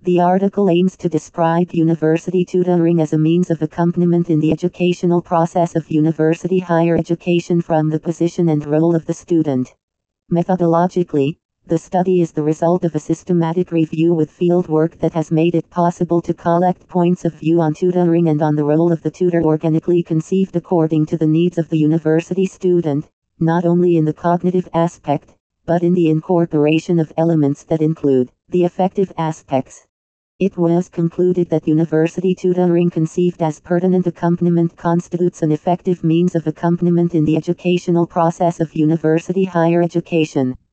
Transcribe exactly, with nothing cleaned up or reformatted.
The article aims to describe university tutoring as a means of accompaniment in the educational process of university higher education from the position and role of the student. Methodologically, the study is the result of a systematic review with fieldwork that has made it possible to collect points of view on tutoring and on the role of the tutor organically conceived according to the needs of the university student, not only in the cognitive aspect, but in the incorporation of elements that include the affective aspects. It was concluded that university tutoring conceived as pertinent accompaniment constitutes an effective means of accompaniment in the educational process of university higher education.